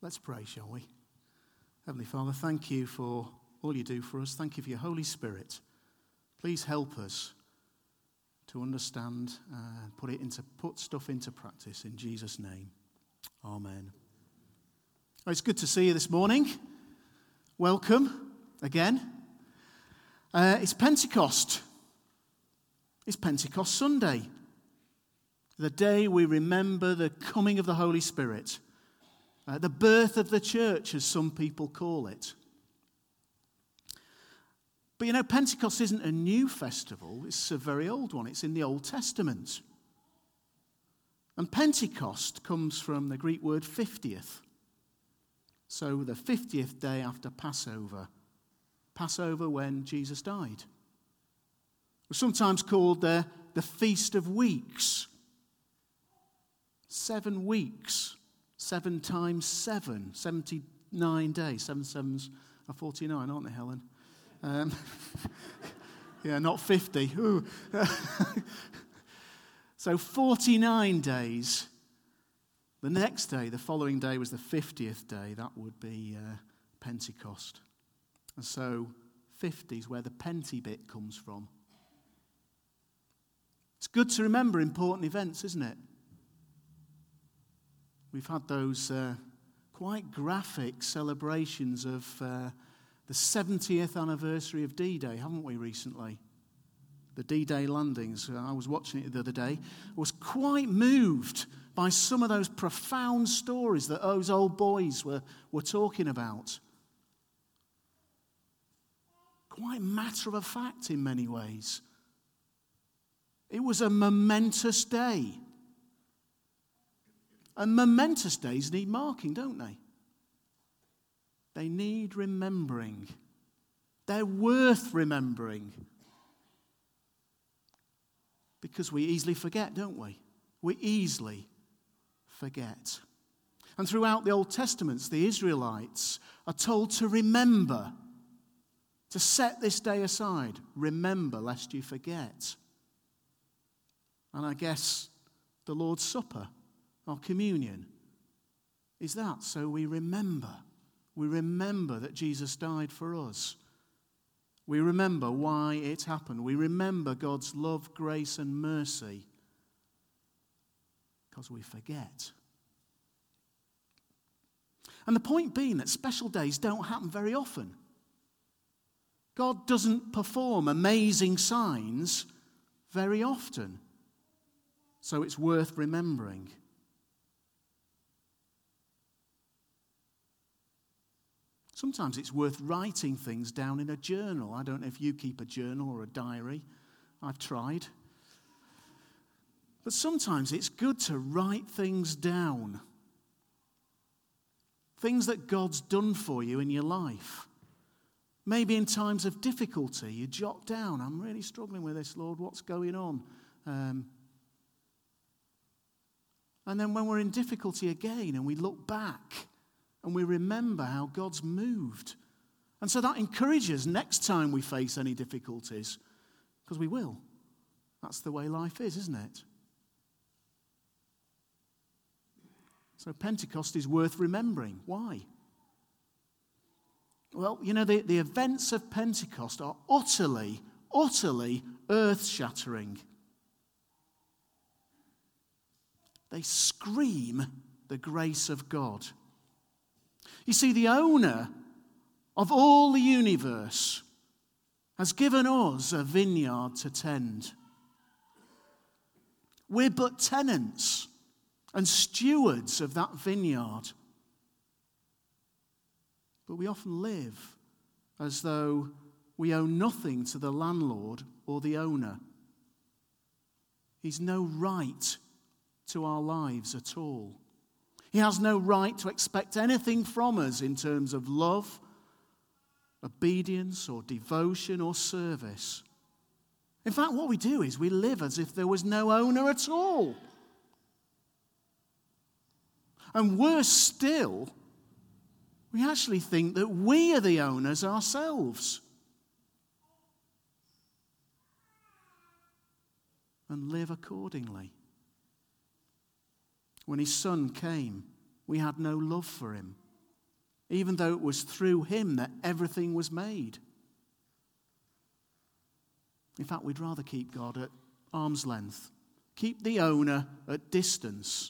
Let's pray, shall we? Heavenly Father, thank you for all you do for us. Thank you for your Holy Spirit. Please help us to understand and put stuff into practice in Jesus' name. Amen. Oh, it's good to see you this morning. Welcome again. It's Pentecost. It's Pentecost Sunday. The day we remember the coming of the Holy Spirit. The birth of the church, as some people call it. But you know, Pentecost isn't a new festival. It's a very old one. It's in the Old Testament. And Pentecost comes from the Greek word 50th. So the 50th day after Passover. Passover when Jesus died. It's sometimes called the Feast of Weeks. 7 weeks. 7 times 7, 79 days. 7 sevens are 49, aren't they, Helen? Yeah, not 50. So 49 days. The next day, the following day, was the 50th day. That would be Pentecost. And so 50 is where the Penti bit comes from. It's good to remember important events, isn't it? We've had those quite graphic celebrations of the 70th anniversary of D-Day, haven't we, recently? The D-Day landings. I was watching it the other day. I was quite moved by some of those profound stories that those old boys were talking about. Quite matter of fact in many ways. It was a momentous day. And momentous days need marking, don't they? They need remembering. They're worth remembering. Because we easily forget, don't we? We easily forget. And throughout the Old Testament, the Israelites are told to remember, to set this day aside. Remember, lest you forget. And I guess the Lord's Supper, our communion, is that. So we remember. We remember that Jesus died for us. We remember why it happened. We remember God's love, grace, and mercy. Because we forget. And the point being that special days don't happen very often. God doesn't perform amazing signs very often. So it's worth remembering. Sometimes it's worth writing things down in a journal. I don't know if you keep a journal or a diary. I've tried. But sometimes it's good to write things down. Things that God's done for you in your life. Maybe in times of difficulty, you jot down, I'm really struggling with this, Lord, what's going on? And then when we're in difficulty again and we look back, and we remember how God's moved. And so that encourages next time we face any difficulties. Because we will. That's the way life is, isn't it? So Pentecost is worth remembering. Why? Well, you know, the events of Pentecost are utterly earth-shattering. They scream the grace of God. You see, the owner of all the universe has given us a vineyard to tend. We're but tenants and stewards of that vineyard. But we often live as though we owe nothing to the landlord or the owner. He's no right to our lives at all. He has no right to expect anything from us in terms of love, obedience, or devotion, or service. In fact, what we do is we live as if there was no owner at all. And worse still, we actually think that we are the owners ourselves. And live accordingly. When his son came, we had no love for him. even though it was through him that everything was made. In fact, we'd rather keep God at arm's length. Keep the owner at distance.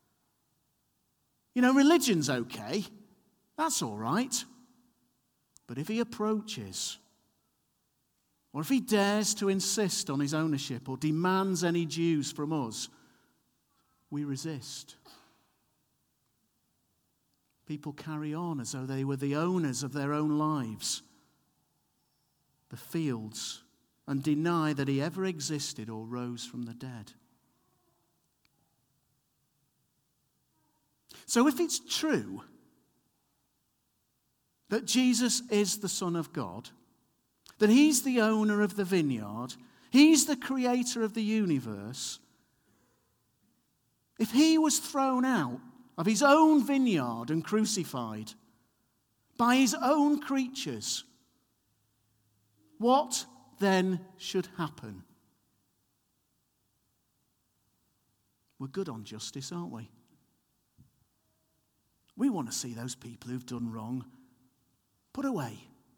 Religion's okay. That's all right. But if he approaches, or if he dares to insist on his ownership or demands any dues from us, we resist. People carry on as though they were the owners of their own lives, the fields, and deny that he ever existed or rose from the dead. So if it's true that Jesus is the Son of God, that he's the owner of the vineyard, he's the creator of the universe, if he was thrown out of his own vineyard and crucified by his own creatures, what then should happen? We're good on justice, aren't we? We want to see those people who've done wrong put away.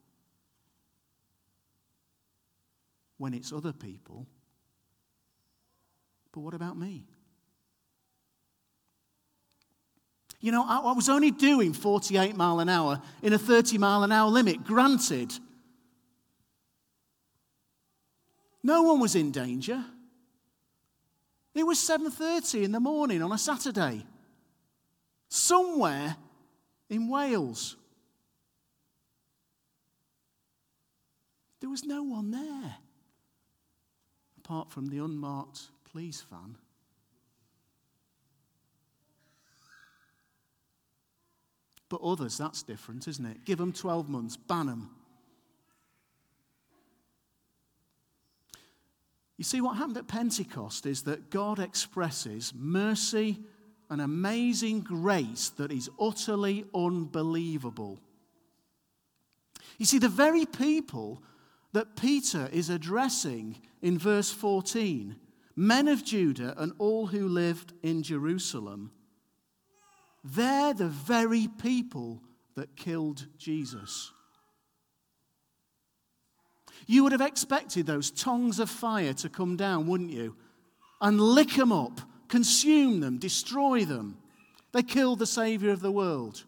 When it's other people, but what about me? I was only doing 48 mile an hour in a 30 mile an hour limit, granted. No one was in danger. It was 7:30 in the morning on a Saturday, somewhere in Wales. There was no one there, apart from the unmarked police van. But others, that's different, isn't it? Give them 12 months, ban them. You see, what happened at Pentecost is that God expresses mercy and amazing grace that is utterly unbelievable. You see, the very people that Peter is addressing in verse 14, men of Judah and all who lived in Jerusalem, they're the very people that killed Jesus. You would have expected those tongues of fire to come down, wouldn't you? And lick them up, consume them, destroy them. They killed the Saviour of the world.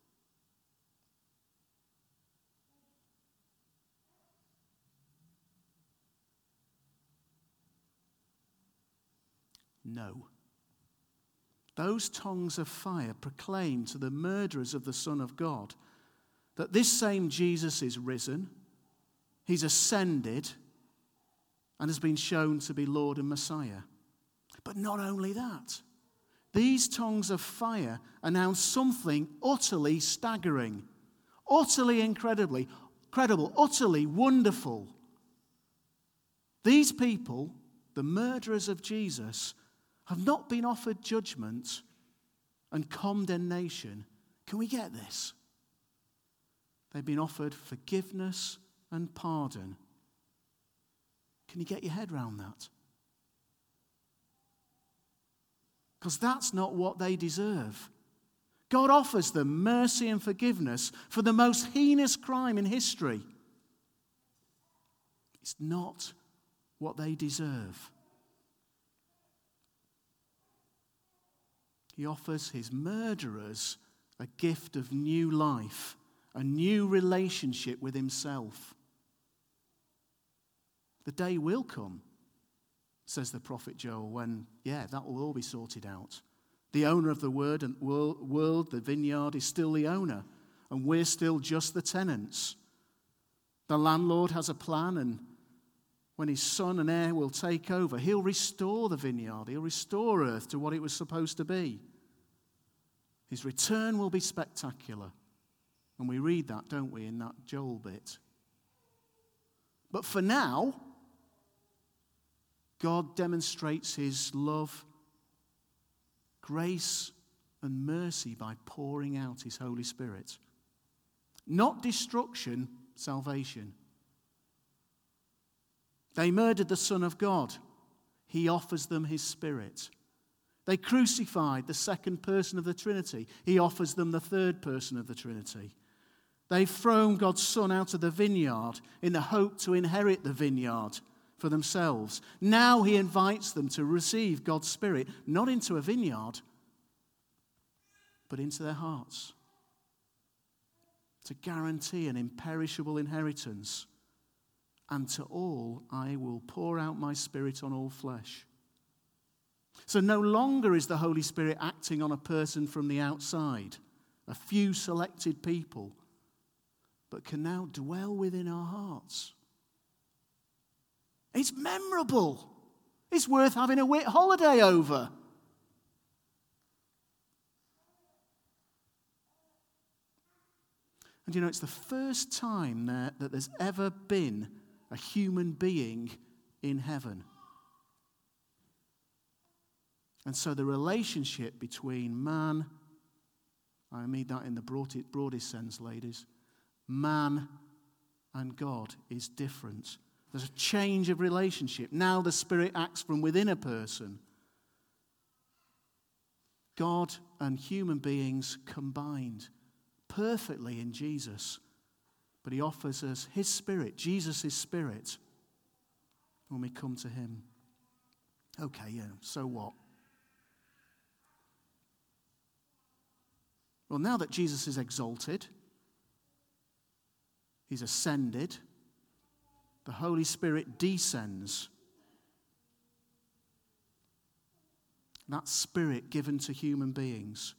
No. Those tongues of fire proclaim to the murderers of the Son of God that this same Jesus is risen, he's ascended, and has been shown to be Lord and Messiah. But not only that, these tongues of fire announce something utterly staggering, utterly incredible, utterly wonderful. These people, the murderers of Jesus, have not been offered judgment and condemnation. Can we get this? They've been offered forgiveness and pardon. Can you get your head around that? Because that's not what they deserve. God offers them mercy and forgiveness for the most heinous crime in history. It's not what they deserve. He offers his murderers a gift of new life, a new relationship with himself. The day will come, says the prophet Joel, when, that will all be sorted out. The owner of the world, the vineyard, is still the owner, and we're still just the tenants. The landlord has a plan, and when his son and heir will take over, he'll restore the vineyard. He'll restore earth to what it was supposed to be. His return will be spectacular. And we read that, don't we, in that Joel bit. But for now, God demonstrates his love, grace, and mercy by pouring out his Holy Spirit. Not destruction, salvation. They murdered the Son of God. He offers them his Spirit. They crucified the second person of the Trinity. He offers them the third person of the Trinity. They've thrown God's Son out of the vineyard in the hope to inherit the vineyard for themselves. Now he invites them to receive God's Spirit, not into a vineyard, but into their hearts, to guarantee an imperishable inheritance. And to all I will pour out my Spirit on all flesh. So no longer is the Holy Spirit acting on a person from the outside, a few selected people, but can now dwell within our hearts. It's memorable. It's worth having a Whit holiday over. And you know, it's the first time that there's ever been a human being in heaven. And so the relationship between man, I mean that in the broadest sense, ladies, man and God is different. There's a change of relationship. Now the Spirit acts from within a person. God and human beings combined perfectly in Jesus. But he offers us his Spirit, Jesus' Spirit, when we come to him. Okay, yeah, so what? Well, now that Jesus is exalted, he's ascended, the Holy Spirit descends. That Spirit given to human beings.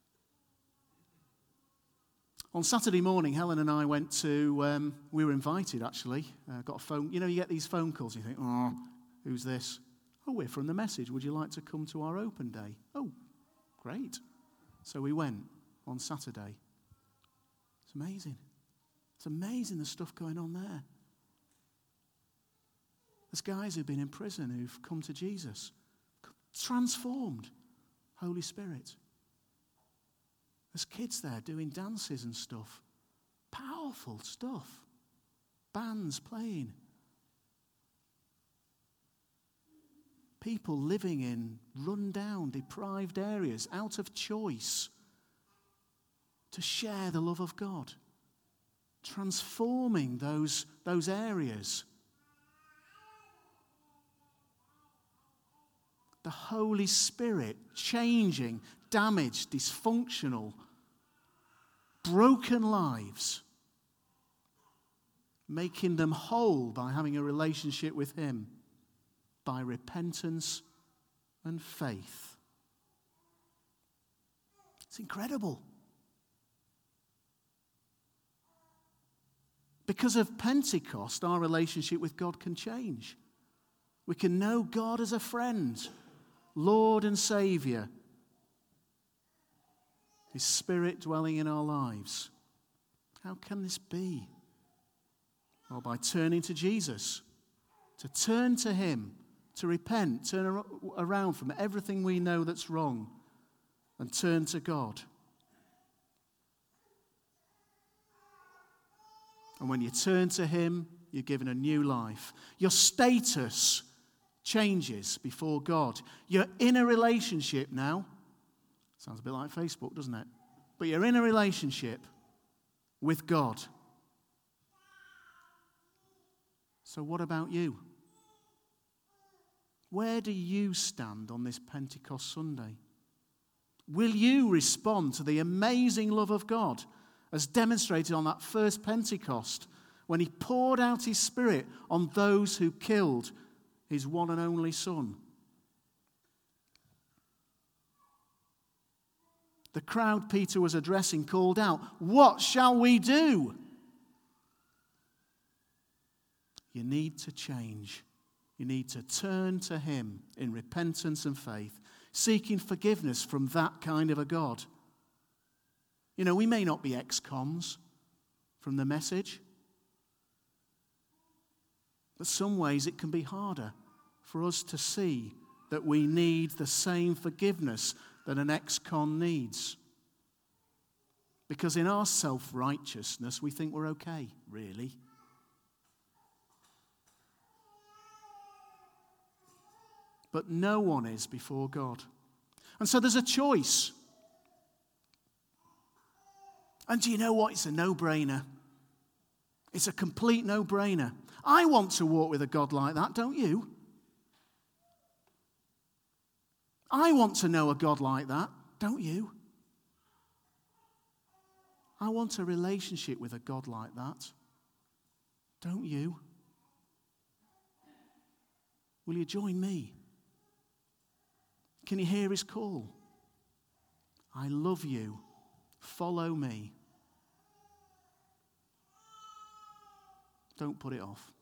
On Saturday morning, Helen and I went to, we were invited actually, got a phone, you get these phone calls, you think, oh, who's this? Oh, we're from The Message, would you like to come to our open day? Oh, great. So we went on Saturday. It's amazing. It's amazing the stuff going on there. There's guys who've been in prison who've come to Jesus, transformed, Holy Spirit. There's kids there doing dances and stuff. Powerful stuff. Bands playing. People living in run-down, deprived areas, out of choice, to share the love of God. Transforming those areas. The Holy Spirit changing damaged, dysfunctional, broken lives, making them whole by having a relationship with him, by repentance and faith. It's incredible. Because of Pentecost, our relationship with God can change. We can know God as a friend, Lord and Saviour. His Spirit dwelling in our lives. How can this be? Well, by turning to Jesus. To turn to him. To repent. Turn around from everything we know that's wrong. And turn to God. And when you turn to him, you're given a new life. Your status changes before God. You're in a relationship now. Sounds a bit like Facebook, doesn't it? But you're in a relationship with God. So what about you? Where do you stand on this Pentecost Sunday? Will you respond to the amazing love of God as demonstrated on that first Pentecost when he poured out his Spirit on those who killed his one and only Son? The crowd Peter was addressing called out, "What shall we do?" You need to change. You need to turn to him in repentance and faith, seeking forgiveness from that kind of a God. We may not be ex-cons from The Message, but some ways it can be harder for us to see that we need the same forgiveness that an ex-con needs. Because in our self-righteousness, we think we're okay, really. But no one is before God. And so there's a choice. And do you know what? It's a no-brainer. It's a complete no-brainer. I want to walk with a God like that, don't you? I want to know a God like that, don't you? I want a relationship with a God like that, don't you? Will you join me? Can you hear his call? I love you. Follow me. Don't put it off.